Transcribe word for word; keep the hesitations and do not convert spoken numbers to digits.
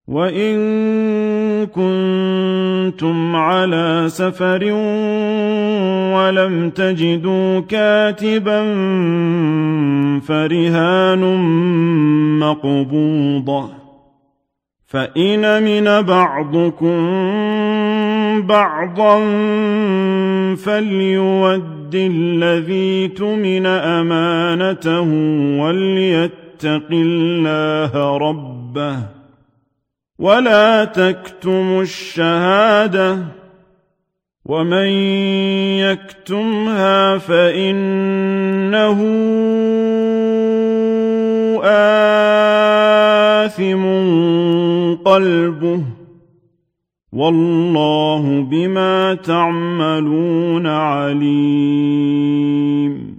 وَإِن كُنتُمْ عَلَىٰ سَفَرٍ وَلَمْ تَجِدُوا كَاتِبًا فَرِهَانٌ مَّقْبُوضَةٌ ۖ فَإِنْ أَمِنَ بَعْضُكُم بَعْضًا فَلْيُؤَدِّ الَّذِي اؤْتُمِنَ أَمَانَتَهُ وَلْيَتَّقِ اللَّهَ رَبَّهُ وَلَا تَكْتُمُوا الشَّهَادَةَ ۚ وَمَن يَكْتُمْهَا فَإِنَّهُ آثِمٌ قَلْبُهُ ۗ وَاللَّهُ بِمَا تَعْمَلُونَ عَلِيمٌ.